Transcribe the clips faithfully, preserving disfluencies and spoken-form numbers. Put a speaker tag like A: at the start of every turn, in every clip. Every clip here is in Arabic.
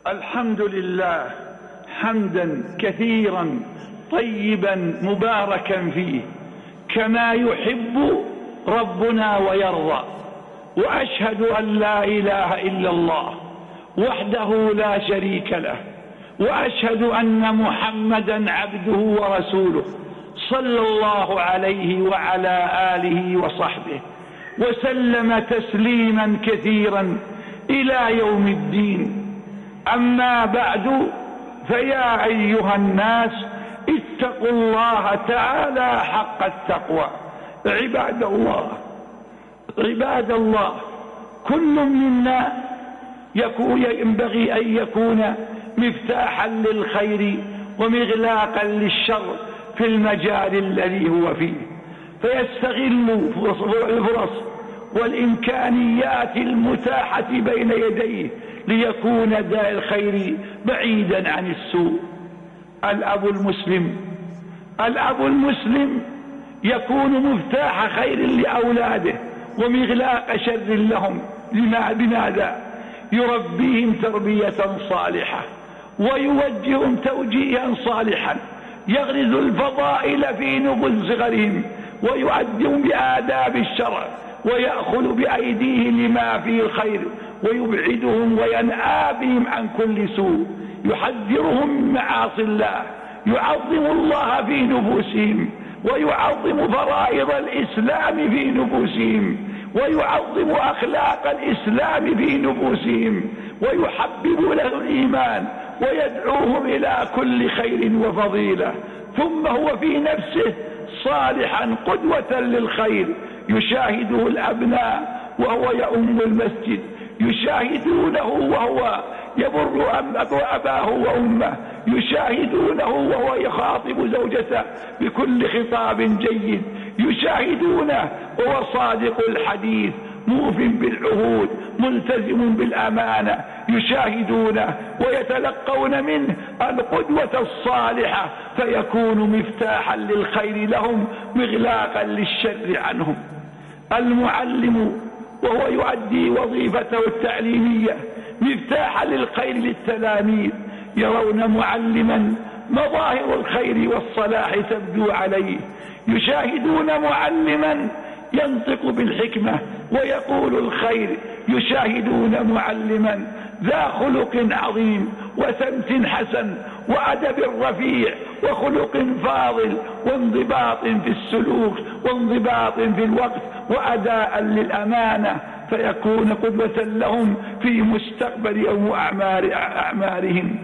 A: الحمد لله حمدا كثيرا طيبا مباركا فيه كما يحب ربنا ويرضى. وأشهد أن لا إله إلا الله وحده لا شريك له، وأشهد أن محمدا عبده ورسوله صلى الله عليه وعلى آله وصحبه وسلم تسليما كثيرا إلى يوم الدين. أما بعد، فيا أيها الناس اتقوا الله تعالى حق التقوى. عباد الله عباد الله كل منا يكون ينبغي أن يكون مفتاحا للخير ومغلاقا للشر في المجال الذي هو فيه، فيستغل الفرص والإمكانيات المتاحة بين يديه ليكون داء الخير بعيدا عن السوء. الأب المسلم الأب المسلم يكون مفتاح خير لأولاده ومغلاق شر لهم. لماذا؟ يربيهم تربية صالحة ويوجههم توجيها صالحا، يغرز الفضائل في نفوس صغرهم ويؤدبهم بآداب الشرع ويأخذ بأيديهم لما فيه الخير ويبعدهم وينأى بهم عن كل سوء، يحذرهم من معاصي الله، يعظم الله في نفوسهم ويعظم فرائض الإسلام في نفوسهم ويعظم أخلاق الإسلام في نفوسهم ويحبب لهم الإيمان ويدعوهم إلى كل خير وفضيلة. ثم هو في نفسه صالحا قدوة للخير، يشاهده الأبناء وهو يؤم المسجد، يشاهدونه وهو يبر أباه وأمه، يشاهدونه وهو يخاطب زوجته بكل خطاب جيد، يشاهدونه وهو صادق الحديث موف بالعهود ملتزم بالأمانة، يشاهدونه ويتلقون منه القدوة الصالحة، فيكون مفتاحا للخير لهم مغلاقا للشر عنهم. المعلم وهو يؤدي وظيفته التعليمية مفتاحا للخير للتلاميذ، يرون معلما مظاهر الخير والصلاح تبدو عليه، يشاهدون معلما ينطق بالحكمة ويقول الخير، يشاهدون معلما ذا خلق عظيم وسمت حسن وأدب رفيع وخلق فاضل وانضباط في السلوك وانضباط في الوقت وأداء للأمانة، فيكون قدوة لهم في مستقبل أو أعمار أعمارهم.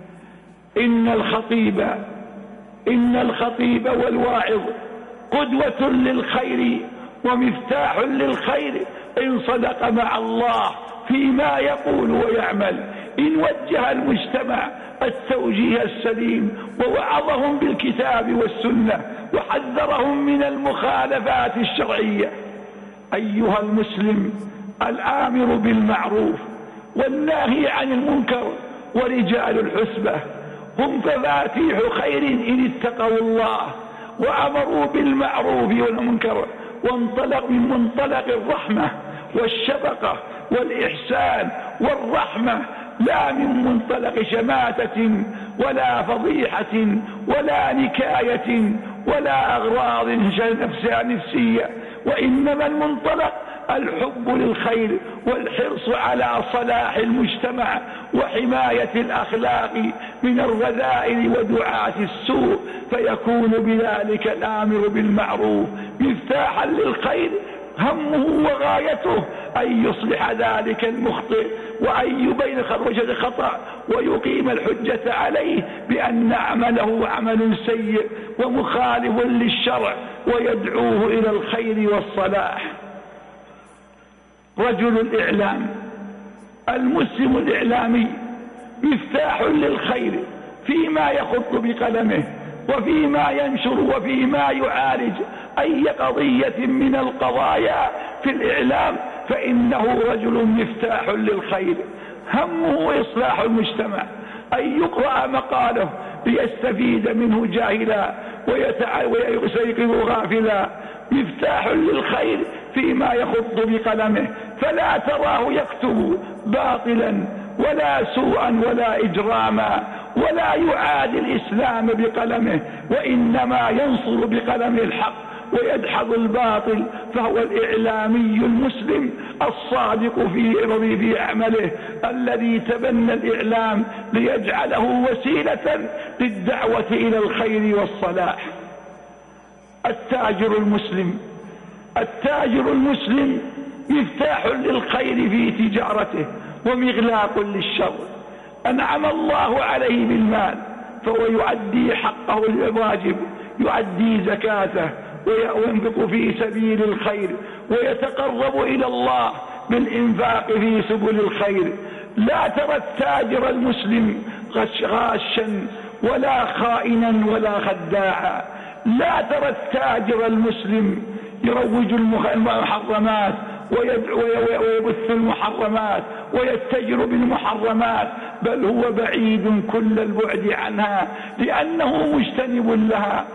A: إن الخطيب إن الخطيب والواعظ قدوة للخير ومفتاح للخير إن صدق مع الله فيما يقول ويعمل، إن وجه المجتمع التوجيه السليم ووعظهم بالكتاب والسنة وحذرهم من المخالفات الشرعية. أيها المسلم، الآمر بالمعروف والناهي عن المنكر ورجال الحسبة هم مفاتيح خير إن اتقوا الله وأمروا بالمعروف والمنكر وانطلق من منطلق الرحمة والشفقة والإحسان والرحمة، لا من منطلق شماتة ولا فضيحة ولا نكاية ولا أغراض نفسية، وإنما المنطلق الحب للخير والحرص على صلاح المجتمع وحماية الأخلاق من الرذائل ودعاة السوء، فيكون بذلك الآمر بالمعروف مفتاحا للخير، همه وغايته أن يصلح ذلك المخطئ وأن يبين وجه الخطأ ويقيم الحجة عليه بأن عمله عمل سيء ومخالف للشرع ويدعوه إلى الخير والصلاح. رجل الإعلام المسلم الإعلامي مفتاح للخير فيما يخط بقلمه وفيما ينشر وفيما يعالج أي قضية من القضايا في الإعلام، فإنه رجل مفتاح للخير، همه إصلاح المجتمع، أن يقرأ مقاله ليستفيد منه جاهلا ويستيقظ غافلا، مفتاح للخير فيما يخط بقلمه، فلا تراه يكتب باطلا ولا سوءا ولا إجراما، ولا يعادي الإسلام بقلمه، وإنما ينصر بقلمه الحق ويدحض الباطل. فهو الإعلامي المسلم الصادق في في عمله، الذي تبنى الإعلام ليجعله وسيلة للدعوة إلى الخير والصلاح. التاجر المسلم التاجر المسلم مفتاح للخير في تجارته ومغلاق للشر. أنعم الله عليه بالمال فهو يؤدي حقه الواجب، يؤدي زكاته وينفق في سبيل الخير ويتقرب إلى الله بالإنفاق في سبل الخير. لا ترى التاجر المسلم غاشا ولا خائنا ولا خداعا. لا ترى التاجر المسلم يروج المحرمات ويبث المحرمات ويتجر بالمحرمات، بل هو بعيد كل البعد عنها لأنه مجتنب لها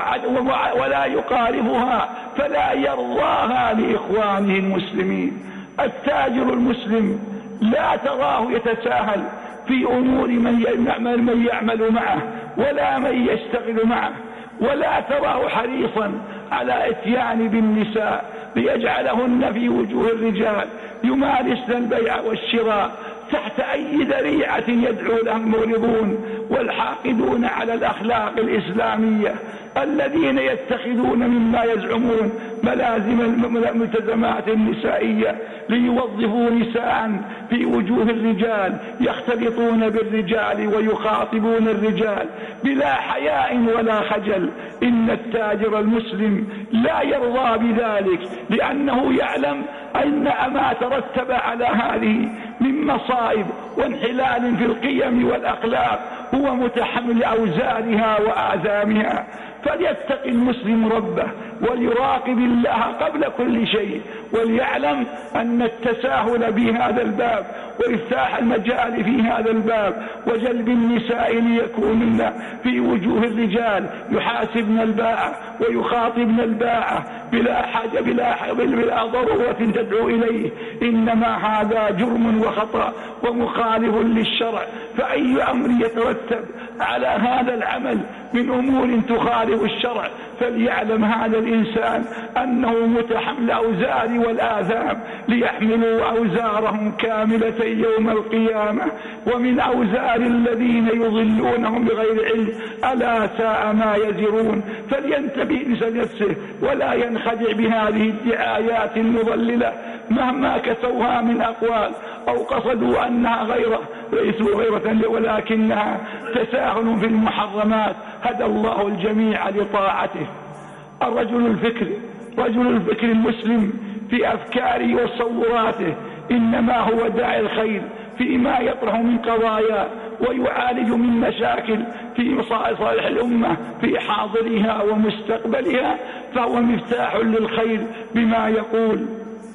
A: ولا يقاربها فلا يرضاها لإخوانه المسلمين. التاجر المسلم لا تراه يتساهل في أمور من يعمل, من يعمل معه ولا من يشتغل معه، ولا تراه حريصا على اتيان بالنساء ليجعلهن في وجوه الرجال يمارسن البيع والشراء تحت أي ذريعة يدعو لهم المغرضون والحاقدون على الأخلاق الإسلامية الذين يتخذون مما يزعمون ملازم الملتزمات النسائية ليوظفوا نساء في وجوه الرجال يختلطون بالرجال ويخاطبون الرجال بلا حياء ولا خجل. إن التاجر المسلم لا يرضى بذلك لأنه يعلم أن ما ترتب على هذه من مصائب وانحلال في القيم والأخلاق هو متحمل أوزارها وآثامها. فليتق المسلم ربه وليراقب الله قبل كل شيء، وليعلم أن التساهل بهذا الباب وإفتاح المجال في هذا الباب وجلب النساء ليكونن في وجوه الرجال يحاسبن الباعة ويخاطبن الباعة بلا حاجة بلا, حاجة بلا ضرورة تدعو إليه، إنما هذا جرم وخطأ ومخالف للشرع. فأي أمر يترتب على هذا العمل من أمور تخالف الشرع فليعلم هذا الإنسان أنه متحمل أوزار والآثام ليحملوا أوزارهم كاملة يوم القيامة ومن أوزار الذين يضلونهم بغير علم ألا ساء ما يزرون. فلينتبه لنفسه ولا ينخدع بهذه الدعايات المضللة مهما كسوها من أقوال أو قصدوا أنها غيره ليسوا غيرة ولكنها تساهل في المحرمات. هدى الله الجميع لطاعته. الرجل الفكر رجل الفكر المسلم في أفكاره وتصوراته إنما هو داعي الخير فيما يطرح من قضايا ويعالج من مشاكل في مصالح الأمة في حاضرها ومستقبلها، فهو مفتاح للخير بما يقول.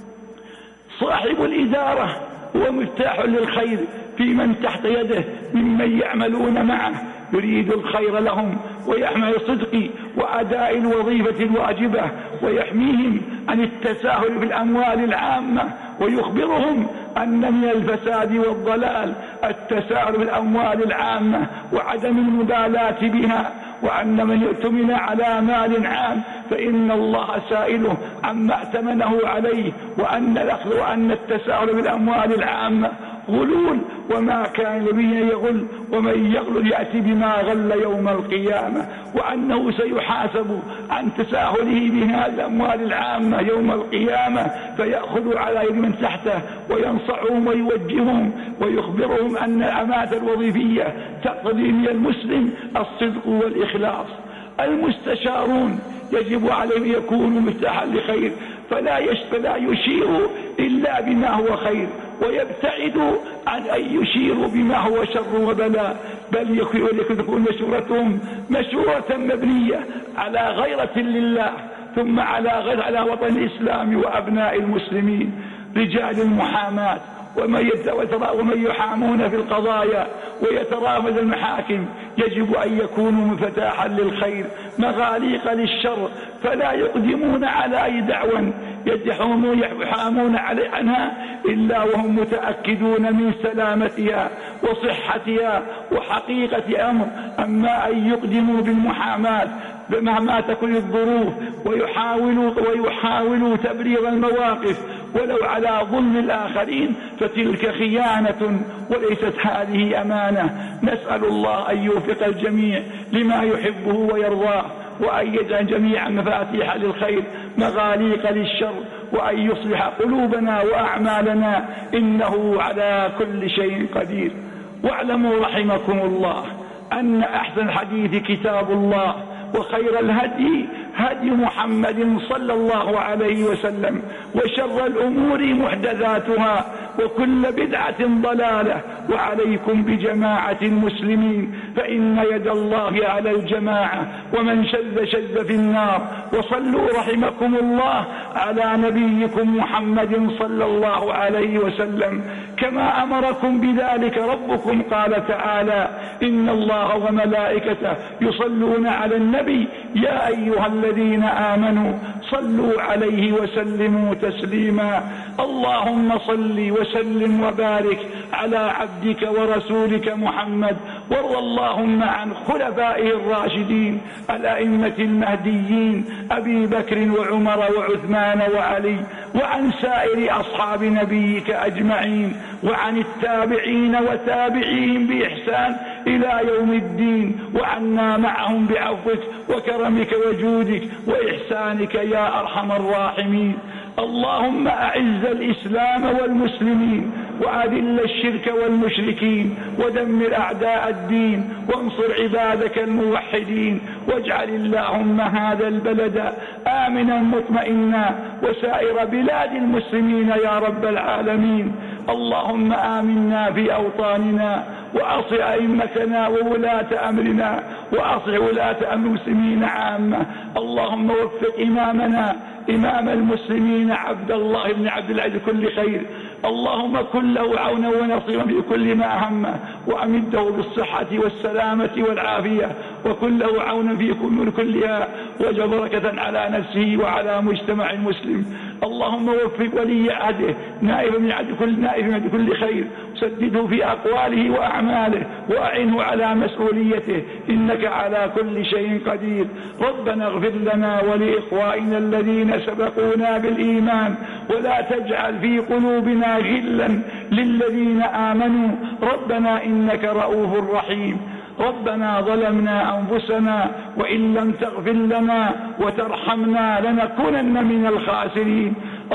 A: صاحب الإدارة هو مفتاح للخير في من تحت يده ممن يعملون معه يريد الخير لهم ويحمي صدق وأداء الوظيفة الواجبة ويحميهم عن التساهل بالأموال العامة ويخبرهم أن من الفساد والضلال التساهل بالأموال العامة وعدم المبالاة بها، وأن من يؤتمن على مال عام فإن الله سائله عما ائتمنه عليه، وأن الأخذ وأن التساهل بالأموال العامة غلول وما كان به يغل ومن يغل يأتي بما غل يوم القيامة، وأنه سيحاسب عن تساهله بهذه الأموال العامة يوم القيامة فيأخذ على يد من تحته وينصعهم ويوجههم ويخبرهم أن الأمانة الوظيفية تقتضي من المسلم الصدق والإخلاص. المستشارون يجب عليهم يكونوا مفتاحا لخير فلا فلا يشيروا إلا بما هو خير ويبتعدوا عن أن يشيروا بما هو شر وبلاء، بل يكون مشورتهم مشورة مبنية على غيرة لله ثم على غير على وطن الإسلام وأبناء المسلمين. رجال المحاماة ومن يحامون في القضايا ويترافض المحاكم يجب أن يكونوا مفتاحا للخير مغاليق للشر، فلا يقدمون على أي دعوى يحامون عنها إلا وهم متأكدون من سلامتها وصحتها وحقيقة أمر. أما أن يقدموا بالمحاماة مهما تكن الظروف ويحاولوا, ويحاولوا تبرير المواقف ولو على ظلم الآخرين فتلك خيانة وليست هذه أمانة. نسأل الله أن يوفق الجميع لما يحبه ويرضاه، وأن يجعل جميعا مفاتيح للخير مغاليق للشر، وأن يصلح قلوبنا وأعمالنا إنه على كل شيء قدير. واعلموا رحمكم الله أن أحسن الحديث كتاب الله، وخير الهدي هدي محمد صلى الله عليه وسلم، وشر الأمور محدثاتها، وكل بدعة ضلالة. وعليكم بجماعة المسلمين فإن يد الله على الجماعة، ومن شذ شذ في النار. وصلوا رحمكم الله على نبيكم محمد صلى الله عليه وسلم كما أمركم بذلك ربكم. قال تعالى: إن الله وملائكته يصلون على النبي يا أيها الذين آمنوا صلوا عليه وسلموا تسليما. اللهم صل وسلم وبارك على عبدك ورسولك محمد، وارض اللهم عن خلفائه الراشدين الأئمة المهديين أبي بكر وعمر وعثمان وعلي، وعن سائر أصحاب نبيك أجمعين، وعن التابعين وتابعيهم بإحسان إلى يوم الدين، وعنا معهم بعفوك وكرمك وجودك وإحسانك يا أرحم الراحمين. اللهم أعز الإسلام والمسلمين، وأذل الشرك والمشركين، ودمر أعداء الدين، وانصر عبادك الموحدين. واجعل اللهم هذا البلد آمنا مطمئنا، وسائر بلاد المسلمين يا رب العالمين. اللهم آمنا في أوطاننا، وأصل أئمتنا وولاة أمرنا، وأصل ولاة أمر المسلمين عامة. اللهم وفق إمامنا إمام المسلمين عبد الله بن عبد العزيز كل خير. اللهم كن له عونا ونصيرا في كل ما همه، وأمده بالصحة والسلامة والعافية، وكن له عونا في كل كلها، وجبركة على نفسه وعلى مجتمع المسلم. اللهم وفق ولي عهده نائب من عهد كل نائب من عهد كل خير، سدده في أقواله وأعماله، وأعنه على مسؤوليته، إنك على كل شيء قدير. ربنا اغفر لنا ولإخوائنا الذين سبقونا بالإيمان، ولا تجعل في قلوبنا غلا للذين آمنوا، ربنا إنك رؤوف رحيم. ربنا ظلمنا أنفسنا وإن لم تغفر لنا وترحمنا لنكونن من الخاسرين.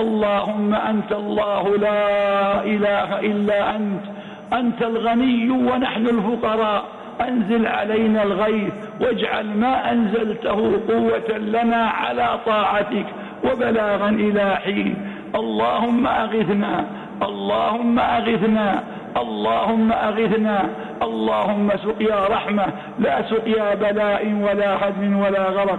A: اللهم أنت الله لا إله إلا أنت، أنت الغني ونحن الفقراء. أنزل علينا الغيث، واجعل ما أنزلته قوة لنا على طاعتك وبلاغا إلى حين. اللهم أغثنا، اللهم أغثنا، اللهم أغثنا. اللهم سقيا رحمة لا سقيا بلاء ولا هدم ولا غرق.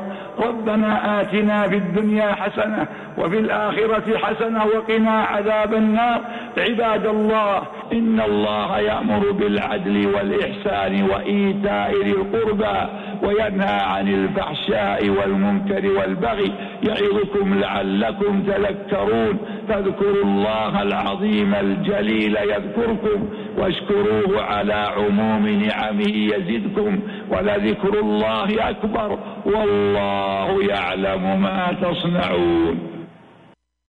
A: ربنا آتنا في الدنيا حسنة وفي الآخرة حسنة وقنا عذاب النار. عباد الله، إن الله يأمر بالعدل والإحسان وإيتاء ذي القربى، وينهى عن الفحشاء والمنكر والبغي، يعظكم لعلكم تذكرون. فاذكروا الله العظيم الجليل يذكركم، واشكروه على عموم نعمه يزدكم، ولذكر الله أكبر، والله يعلم ما تصنعون.